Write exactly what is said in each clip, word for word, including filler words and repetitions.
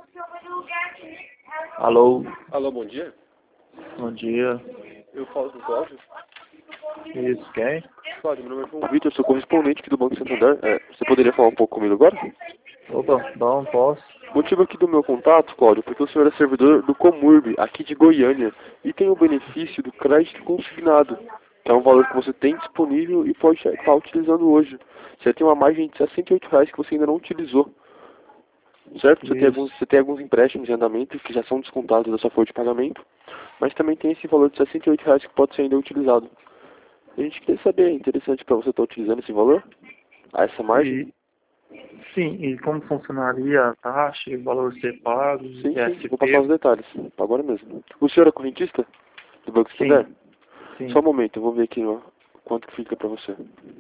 Alô, Alô, bom dia. bom dia. Eu falo com o Cláudio. Isso, quem? Cláudio, meu nome é João Vitor, eu sou correspondente aqui do Banco Santander. É, você poderia falar um pouco comigo agora? Opa, não posso. O motivo aqui do meu contato, Cláudio, porque o senhor é servidor do Comurb, aqui de Goiânia, e tem o benefício do crédito consignado, que é um valor que você tem disponível e pode estar utilizando hoje. Você tem uma margem de sessenta e oito reais que você ainda não utilizou. Certo? Você tem, Isso. alguns, você tem alguns empréstimos em andamento que já são descontados da sua folha de pagamento, mas também tem esse valor de sessenta e oito reais que pode ser ainda utilizado. A gente queria saber, é interessante para você estar utilizando esse valor? A essa margem? E, sim, e como funcionaria a taxa, o valor a ser pago, Sim, sim, vou passar S P? os detalhes, agora mesmo. O senhor é correntista do Banco Santander? Sim, sim. Só um momento, eu vou ver aqui ó, quanto que fica para você.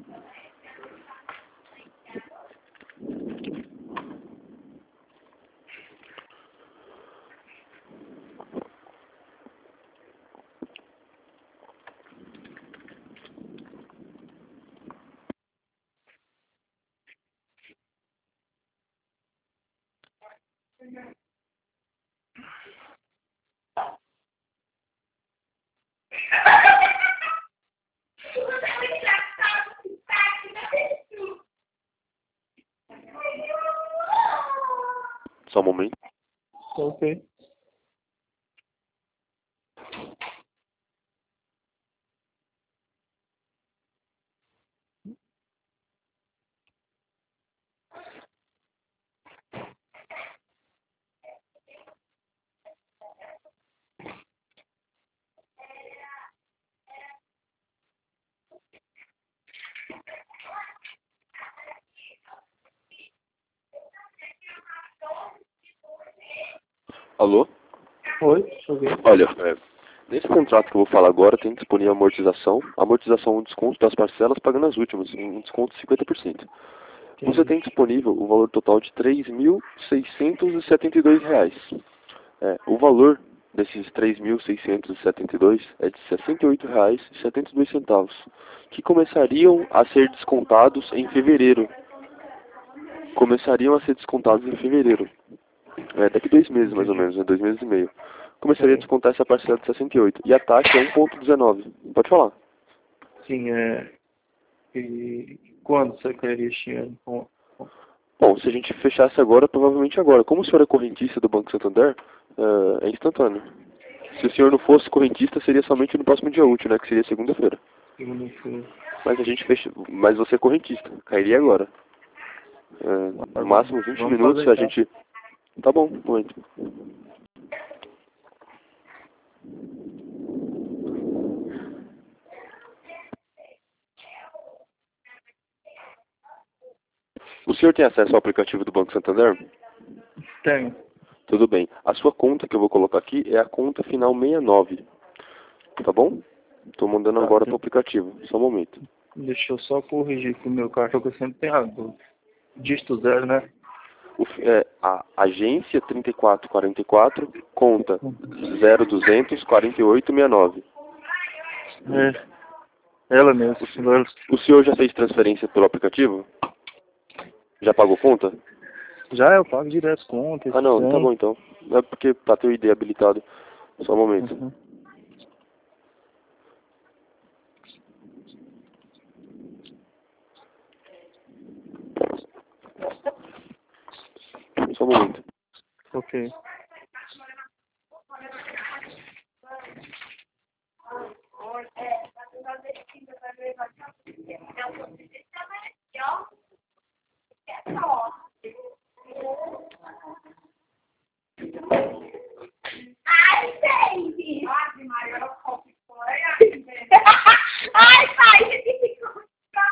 Só um momento. Ok. Alô? Oi, deixa eu ver. Olha, é, nesse contrato que eu vou falar agora tem disponível amortização, amortização um desconto das parcelas pagando as últimas, um desconto de cinquenta por cento. Você tem disponível o valor total de três mil seiscentos e setenta e dois reais. É, o valor desses três mil seiscentos e setenta e dois é de sessenta e oito reais e setenta e dois centavos, que começariam a ser descontados em fevereiro. Começariam a ser descontados em fevereiro. É, daqui dois meses mais ou Entendi. menos, né, dois meses e meio. Começaria a Sim, descontar essa parcela de sessenta e oito. E a taxa é um vírgula dezenove. Pode falar. sim, é... E quando você queria este ano? Com- com- Bom, se a gente fechasse agora, provavelmente agora. Como o senhor é correntista do Banco Santander, é, é instantâneo. Se o senhor não fosse correntista, seria somente no próximo dia útil, né? Que seria segunda-feira. Segunda-feira. Mas a gente fecha. Mas você é correntista. Cairia agora. É, no Agora, máximo vinte vamos minutos fazer a então. gente. Tá bom, um momento. O senhor tem acesso ao aplicativo do Banco Santander? Tenho. Tudo bem. A sua conta que eu vou colocar aqui é a conta final sessenta e nove. Tá bom? Estou mandando Tá, agora para o aplicativo. Só um momento. deixa eu só corrigir com o meu cartão, que eu sempre tenho a dúvida. Dígito zero, né? O, f- é, a agência trinta e quatro quarenta e quatro, conta zero duzentos quarenta e oito sessenta e nove. É, ela mesmo. O, se- Ela- o senhor já fez transferência pelo aplicativo? Já pagou conta? Já eu pago direto conta, Ah não, tá sem. bom então. É porque tá teu I D habilitado. Só um momento. Uhum. Só um momento. Ok. Ai, baby! Ave Maria, ela come fora. Ai, pai, você tem que comprar.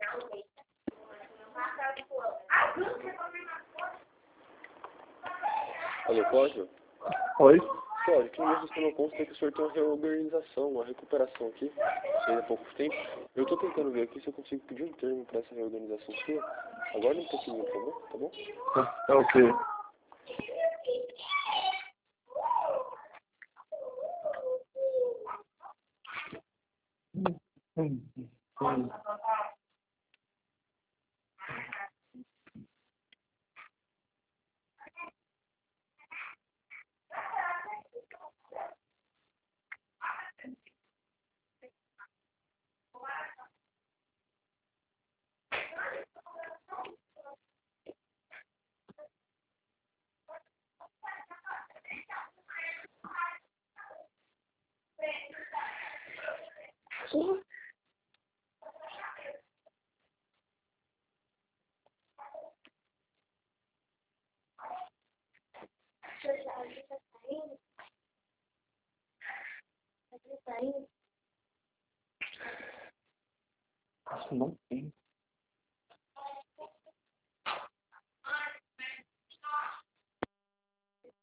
Alô, Cláudio? Oi? Cláudio, aqui no meu sistema consta que o senhor tem uma reorganização, uma recuperação aqui, fez há pouco tempo. Eu estou tentando ver aqui se eu consigo pedir um termo para essa reorganização sua. Aguarde um pouquinho, por favor, tá bom? É o quê? Hum, hum. Não tem.